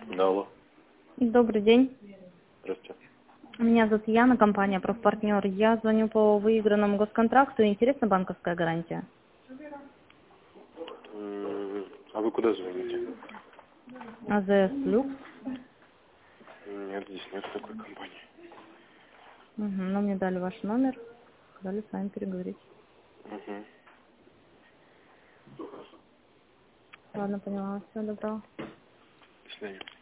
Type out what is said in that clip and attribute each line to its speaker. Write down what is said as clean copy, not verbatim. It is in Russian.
Speaker 1: Да, алло.
Speaker 2: Добрый день.
Speaker 1: Здравствуйте.
Speaker 2: Меня зовут Яна, компания «Профпартнер». Я звоню по выигранному госконтракту. Интересна банковская гарантия?
Speaker 1: А вы куда звоните?
Speaker 2: АЗС Люкс.
Speaker 1: Нет, здесь нет такой компании.
Speaker 2: Но мне дали ваш номер. Дали с вами переговорить.
Speaker 1: Угу.
Speaker 2: Ладно, поняла. Всего доброго.
Speaker 1: До свидания.